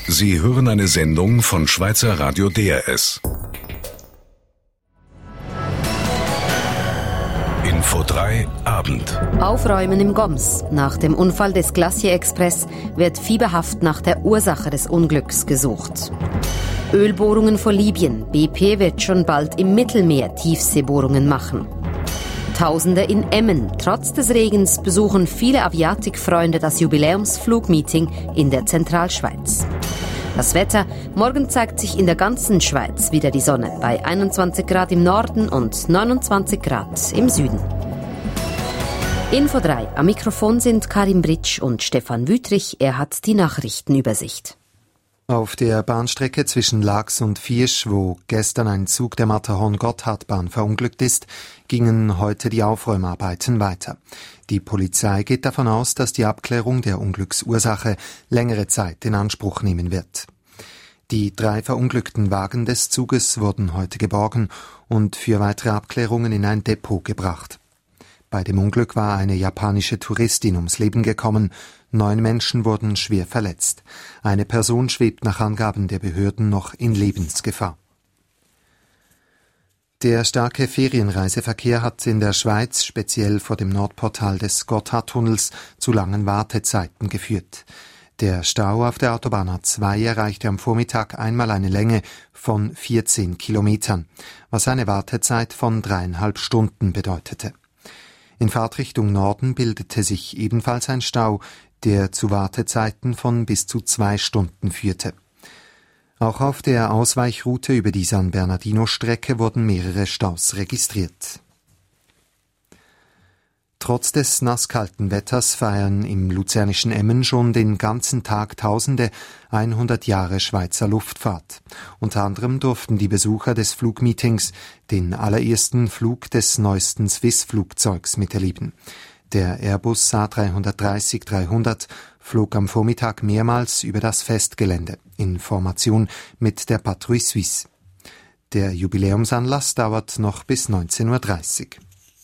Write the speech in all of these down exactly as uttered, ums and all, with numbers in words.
Sie hören eine Sendung von Schweizer Radio D R S. Info drei Abend. Aufräumen im Goms. Nach dem Unfall des Glacier Express wird fieberhaft nach der Ursache des Unglücks gesucht. Ölbohrungen vor Libyen. B P wird schon bald im Mittelmeer Tiefseebohrungen machen. Tausende in Emmen. Trotz des Regens besuchen viele Aviatikfreunde das Jubiläumsflugmeeting in der Zentralschweiz. Das Wetter. Morgen zeigt sich in der ganzen Schweiz wieder die Sonne bei einundzwanzig Grad im Norden und neunundzwanzig Grad im Süden. Info drei. Am Mikrofon sind Karim Britsch und Stefan Wüthrich. Er hat die Nachrichtenübersicht. Auf der Bahnstrecke zwischen Laax und Viersch, wo gestern ein Zug der Matterhorn-Gotthardbahn verunglückt ist, gingen heute die Aufräumarbeiten weiter. Die Polizei geht davon aus, dass die Abklärung der Unglücksursache längere Zeit in Anspruch nehmen wird. Die drei verunglückten Wagen des Zuges wurden heute geborgen und für weitere Abklärungen in ein Depot gebracht. Bei dem Unglück war eine japanische Touristin ums Leben gekommen. Neun Menschen wurden schwer verletzt. Eine Person schwebt nach Angaben der Behörden noch in Lebensgefahr. Der starke Ferienreiseverkehr hat in der Schweiz, speziell vor dem Nordportal des Gotthardtunnels, zu langen Wartezeiten geführt. Der Stau auf der Autobahn A zwei erreichte am Vormittag einmal eine Länge von vierzehn Kilometern, was eine Wartezeit von dreieinhalb Stunden bedeutete. In Fahrtrichtung Norden bildete sich ebenfalls ein Stau, der zu Wartezeiten von bis zu zwei Stunden führte. Auch auf der Ausweichroute über die San Bernardino-Strecke wurden mehrere Staus registriert. Trotz des nasskalten Wetters feiern im luzernischen Emmen schon den ganzen Tag Tausende hundert Jahre Schweizer Luftfahrt. Unter anderem durften die Besucher des Flugmeetings den allerersten Flug des neuesten Swiss-Flugzeugs miterleben. Der Airbus A drei dreißig dreihundert flog am Vormittag mehrmals über das Festgelände in Formation mit der Patrouille Suisse. Der Jubiläumsanlass dauert noch bis neunzehn Uhr dreißig.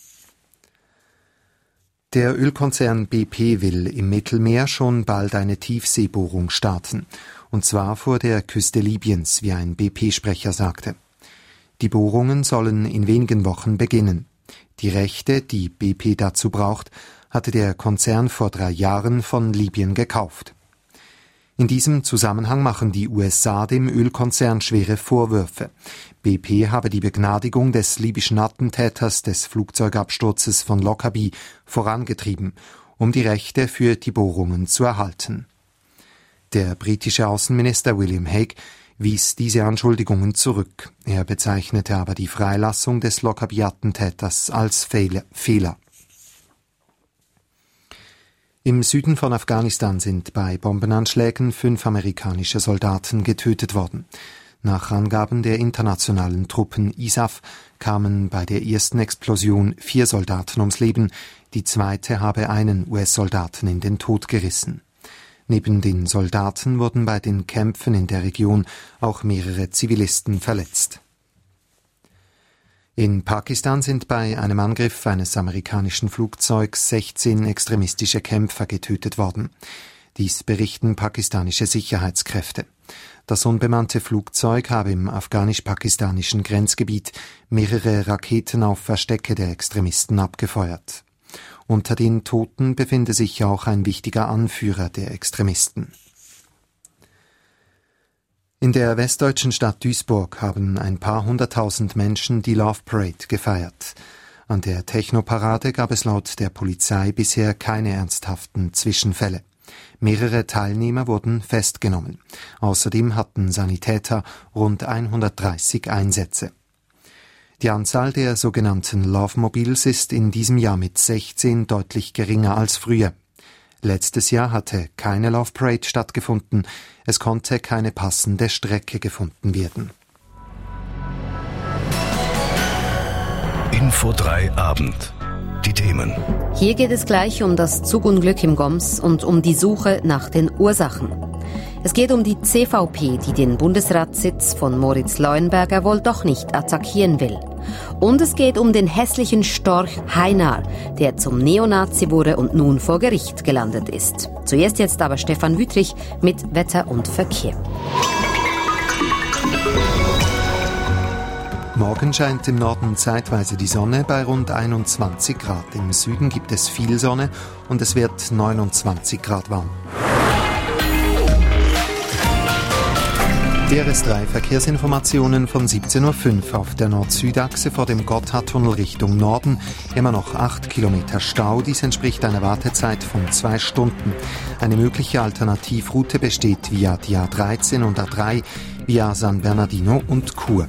Der Ölkonzern B P will im Mittelmeer schon bald eine Tiefseebohrung starten, und zwar vor der Küste Libyens, wie ein B P-Sprecher sagte. Die Bohrungen sollen in wenigen Wochen beginnen. Die Rechte, die B P dazu braucht, hatte der Konzern vor drei Jahren von Libyen gekauft. In diesem Zusammenhang machen die U S A dem Ölkonzern schwere Vorwürfe. B P habe die Begnadigung des libyschen Attentäters des Flugzeugabsturzes von Lockerbie vorangetrieben, um die Rechte für die Bohrungen zu erhalten. Der britische Außenminister William Hague wies diese Anschuldigungen zurück. Er bezeichnete aber die Freilassung des Lockerbie-Attentäters als Fehler. Im Süden von Afghanistan sind bei Bombenanschlägen fünf amerikanische Soldaten getötet worden. Nach Angaben der internationalen Truppen I S A F kamen bei der ersten Explosion vier Soldaten ums Leben, die zweite habe einen U S-Soldaten in den Tod gerissen. Neben den Soldaten wurden bei den Kämpfen in der Region auch mehrere Zivilisten verletzt. In Pakistan sind bei einem Angriff eines amerikanischen Flugzeugs sechzehn extremistische Kämpfer getötet worden. Dies berichten pakistanische Sicherheitskräfte. Das unbemannte Flugzeug habe im afghanisch-pakistanischen Grenzgebiet mehrere Raketen auf Verstecke der Extremisten abgefeuert. Unter den Toten befinde sich auch ein wichtiger Anführer der Extremisten. In der westdeutschen Stadt Duisburg haben ein paar hunderttausend Menschen die Love Parade gefeiert. An der Technoparade gab es laut der Polizei bisher keine ernsthaften Zwischenfälle. Mehrere Teilnehmer wurden festgenommen. Außerdem hatten Sanitäter rund hundertdreißig Einsätze. Die Anzahl der sogenannten Love-Mobils ist in diesem Jahr mit sechzehn deutlich geringer als früher. Letztes Jahr hatte keine Love Parade stattgefunden. Es konnte keine passende Strecke gefunden werden. Info drei Abend. Die Themen. Hier geht es gleich um das Zugunglück im Goms und um die Suche nach den Ursachen. Es geht um die C V P, die den Bundesratssitz von Moritz Leuenberger wohl doch nicht attackieren will. Und es geht um den hässlichen Storch Heinar, der zum Neonazi wurde und nun vor Gericht gelandet ist. Zuerst jetzt aber Stefan Wüthrich mit Wetter und Verkehr. Morgen scheint im Norden zeitweise die Sonne bei rund einundzwanzig Grad. Im Süden gibt es viel Sonne und es wird neunundzwanzig Grad warm. D R S drei Verkehrsinformationen von siebzehn Uhr fünf auf der Nord-Süd-Achse vor dem Gotthardtunnel Richtung Norden. Immer noch acht Kilometer Stau. Dies entspricht einer Wartezeit von zwei Stunden. Eine mögliche Alternativroute besteht via die A dreizehn und A drei, via San Bernardino und Chur.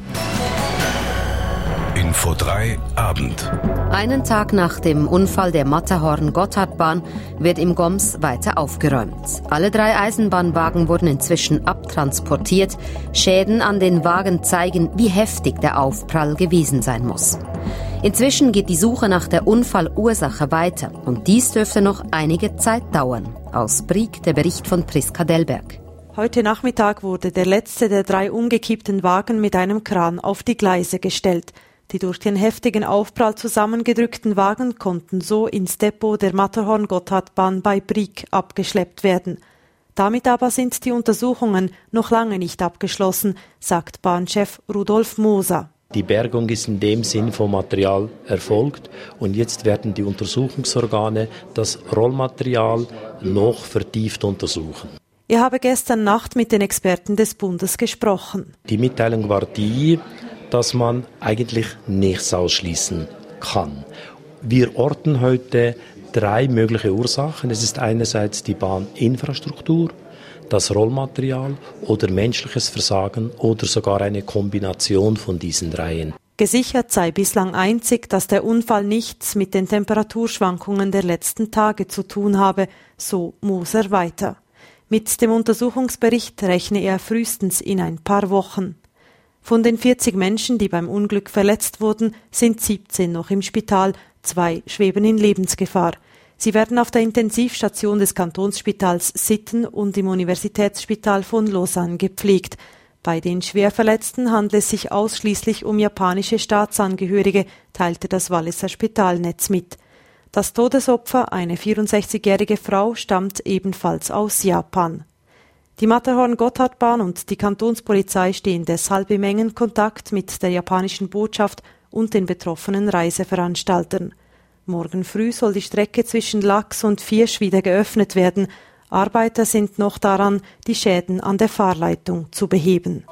Info drei Abend. Einen Tag nach dem Unfall der Matterhorn-Gotthardbahn wird im Goms weiter aufgeräumt. Alle drei Eisenbahnwagen wurden inzwischen abtransportiert. Schäden an den Wagen zeigen, wie heftig der Aufprall gewesen sein muss. Inzwischen geht die Suche nach der Unfallursache weiter und dies dürfte noch einige Zeit dauern. Aus Brieg der Bericht von Priska Delberg. Heute Nachmittag wurde der letzte der drei umgekippten Wagen mit einem Kran auf die Gleise gestellt. Die durch den heftigen Aufprall zusammengedrückten Wagen konnten so ins Depot der Matterhorn-Gotthardbahn bei Brieg abgeschleppt werden. Damit aber sind die Untersuchungen noch lange nicht abgeschlossen, sagt Bahnchef Rudolf Moser. Die Bergung ist in dem Sinn vom Material erfolgt und jetzt werden die Untersuchungsorgane das Rollmaterial noch vertieft untersuchen. Er habe gestern Nacht mit den Experten des Bundes gesprochen. Die Mitteilung war die, dass man eigentlich nichts ausschließen kann. Wir orten heute drei mögliche Ursachen. Es ist einerseits die Bahninfrastruktur, das Rollmaterial oder menschliches Versagen oder sogar eine Kombination von diesen dreien. Gesichert sei bislang einzig, dass der Unfall nichts mit den Temperaturschwankungen der letzten Tage zu tun habe, so Moser weiter. Mit dem Untersuchungsbericht rechne er frühestens in ein paar Wochen. Von den vierzig Menschen, die beim Unglück verletzt wurden, sind siebzehn noch im Spital, zwei schweben in Lebensgefahr. Sie werden auf der Intensivstation des Kantonsspitals Sitten und im Universitätsspital von Lausanne gepflegt. Bei den Schwerverletzten handelt es sich ausschließlich um japanische Staatsangehörige, teilte das Walliser Spitalnetz mit. Das Todesopfer, eine vierundsechzigjährige Frau, stammt ebenfalls aus Japan. Die Matterhorn-Gotthardbahn und die Kantonspolizei stehen deshalb im engen Kontakt mit der japanischen Botschaft und den betroffenen Reiseveranstaltern. Morgen früh soll die Strecke zwischen Lachs und Viersch wieder geöffnet werden. Arbeiter sind noch daran, die Schäden an der Fahrleitung zu beheben.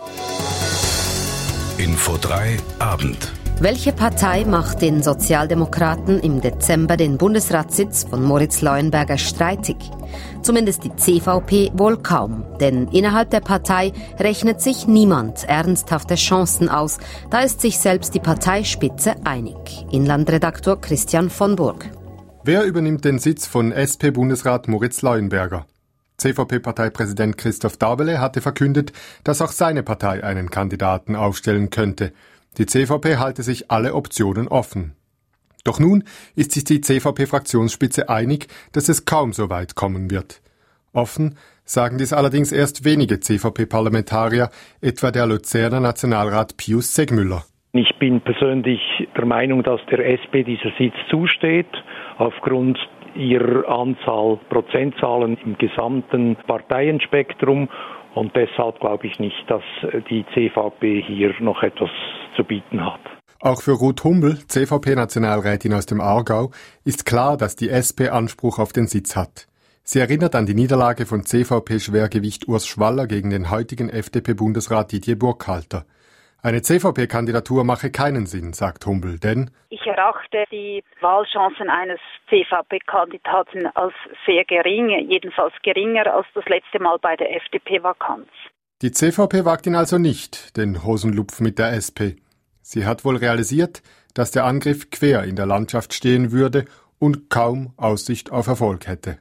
Info drei Abend. Welche Partei macht den Sozialdemokraten im Dezember den Bundesratssitz von Moritz Leuenberger streitig? Zumindest die C V P wohl kaum, denn innerhalb der Partei rechnet sich niemand ernsthafte Chancen aus. Da ist sich selbst die Parteispitze einig. Inlandredaktor Christian von Burg. Wer übernimmt den Sitz von S P-Bundesrat Moritz Leuenberger? C V P-Parteipräsident Christoph Dabele hatte verkündet, dass auch seine Partei einen Kandidaten aufstellen könnte. Die C V P halte sich alle Optionen offen. Doch nun ist sich die C V P-Fraktionsspitze einig, dass es kaum so weit kommen wird. Offen sagen dies allerdings erst wenige C V P-Parlamentarier, etwa der Luzerner Nationalrat Pius Segmüller. Ich bin persönlich der Meinung, dass der S P dieser Sitz zusteht, aufgrund ihrer Anzahl Prozentzahlen im gesamten Parteienspektrum. Und deshalb glaube ich nicht, dass die C V P hier noch etwas zu bieten hat. Auch für Ruth Humbel, C V P-Nationalrätin aus dem Aargau, ist klar, dass die S P Anspruch auf den Sitz hat. Sie erinnert an die Niederlage von C V P-Schwergewicht Urs Schwaller gegen den heutigen F D P-Bundesrat Didier Burkhalter. Eine C V P-Kandidatur mache keinen Sinn, sagt Humbel, denn ich erachte die Wahlchancen eines C V P-Kandidaten als sehr gering, jedenfalls geringer als das letzte Mal bei der F D P-Vakanz. Die C V P wagt ihn also nicht, den Hosenlupf mit der S P. Sie hat wohl realisiert, dass der Angriff quer in der Landschaft stehen würde und kaum Aussicht auf Erfolg hätte.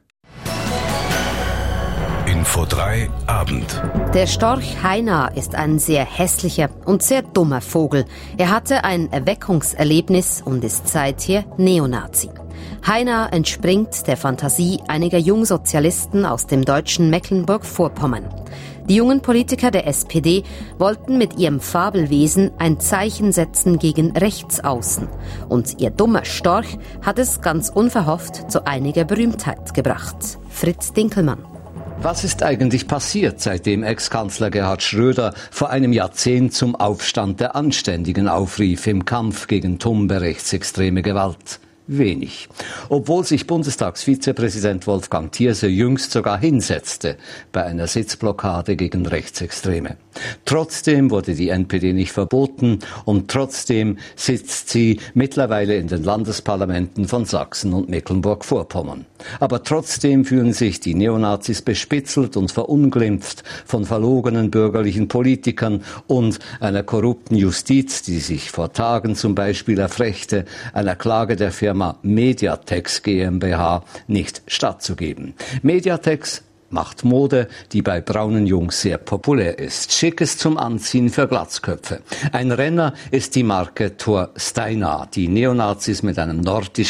Info drei Abend. Der Storch Heinar ist ein sehr hässlicher und sehr dummer Vogel. Er hatte ein Erweckungserlebnis und ist seither Neonazi. Heiner entspringt der Fantasie einiger Jungsozialisten aus dem deutschen Mecklenburg-Vorpommern. Die jungen Politiker der S P D wollten mit ihrem Fabelwesen ein Zeichen setzen gegen Rechtsaußen. Und ihr dummer Storch hat es ganz unverhofft zu einiger Berühmtheit gebracht. Fritz Dinkelmann. Was ist eigentlich passiert, seitdem Ex-Kanzler Gerhard Schröder vor einem Jahrzehnt zum Aufstand der Anständigen aufrief im Kampf gegen tumbe rechtsextreme Gewalt? Wenig. Obwohl sich Bundestagsvizepräsident Wolfgang Thierse jüngst sogar hinsetzte bei einer Sitzblockade gegen Rechtsextreme. Trotzdem wurde die N P D nicht verboten und trotzdem sitzt sie mittlerweile in den Landesparlamenten von Sachsen und Mecklenburg-Vorpommern. Aber trotzdem fühlen sich die Neonazis bespitzelt und verunglimpft von verlogenen bürgerlichen Politikern und einer korrupten Justiz, die sich vor Tagen zum Beispiel erfrechte, einer Klage der Firma Mediatex GmbH nicht stattzugeben. Mediatex macht Mode, die bei braunen Jungs sehr populär ist. Schickes zum Anziehen für Glatzköpfe. Ein Renner ist die Marke Thor Steinar, die Neonazis mit einem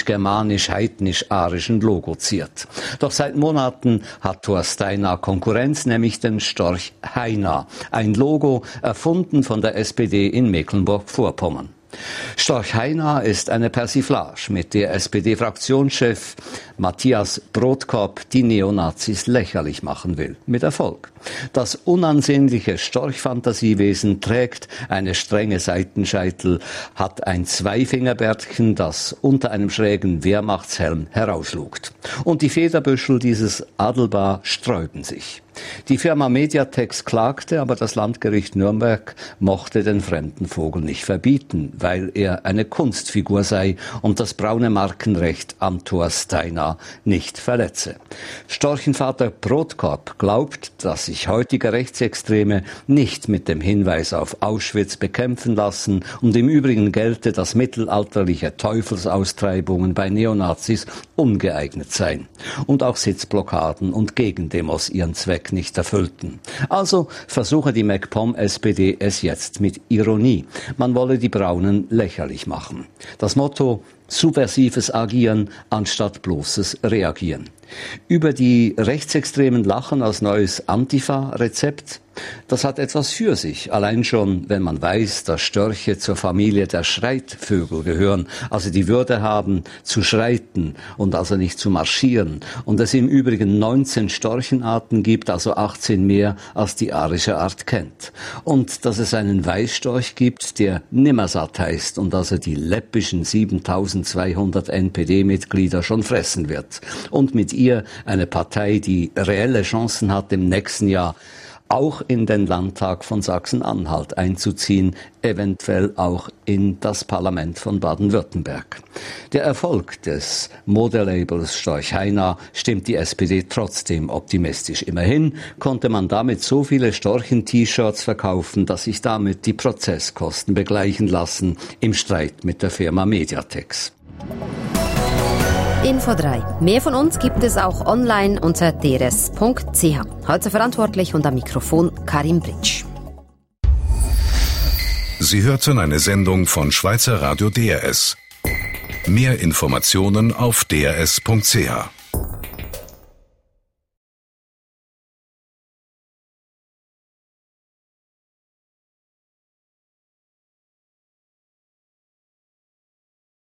nordisch-germanisch-heidnisch-arischen Logo ziert. Doch seit Monaten hat Thor Steinar Konkurrenz, nämlich den Storch Heiner. Ein Logo erfunden von der S P D in Mecklenburg-Vorpommern. Storch Heiner ist eine Persiflage, mit der S P D-Fraktionschef Matthias Brotkorb die Neonazis lächerlich machen will. Mit Erfolg. Das unansehnliche Storchfantasiewesen trägt eine strenge Seitenscheitel, hat ein Zweifingerbärtchen, das unter einem schrägen Wehrmachtshelm herauslugt. Und die Federbüschel dieses Adelbar sträuben sich. Die Firma Mediatex klagte, aber das Landgericht Nürnberg mochte den fremden Vogel nicht verbieten, weil er eine Kunstfigur sei und das braune Markenrecht am Thor Steinar nicht verletze. Storchenvater Brotkorb glaubt, dass sich heutige Rechtsextreme nicht mit dem Hinweis auf Auschwitz bekämpfen lassen und im Übrigen gelte, dass mittelalterliche Teufelsaustreibungen bei Neonazis ungeeignet seien und auch Sitzblockaden und Gegendemos ihren Zweck nicht erfüllten. Also versuche die MacPom-S P D es jetzt mit Ironie. Man wolle die Braunen lächerlich machen. Das Motto: subversives Agieren anstatt bloßes Reagieren. Über die Rechtsextremen lachen als neues Antifa-Rezept. Das hat etwas für sich, allein schon, wenn man weiß, dass Störche zur Familie der Schreitvögel gehören, also die Würde haben, zu schreiten und also nicht zu marschieren. Und es im Übrigen neunzehn Storchenarten gibt, also achtzehn mehr, als die arische Art kennt. Und dass es einen Weißstorch gibt, der Nimmersatt heißt und also die läppischen siebentausendzweihundert N P D-Mitglieder schon fressen wird. Und mit ihr eine Partei, die reelle Chancen hat, im nächsten Jahr auch in den Landtag von Sachsen-Anhalt einzuziehen, eventuell auch in das Parlament von Baden-Württemberg. Der Erfolg des Modelabels Storch Heiner stimmt die S P D trotzdem optimistisch. Immerhin konnte man damit so viele Storchen-T-Shirts verkaufen, dass sich damit die Prozesskosten begleichen lassen im Streit mit der Firma Mediatex. Info drei. Mehr von uns gibt es auch online unter d r s punkt c h. Heute verantwortlich und am Mikrofon Karim Britsch. Sie hörten eine Sendung von Schweizer Radio D R S. Mehr Informationen auf d r s punkt c h.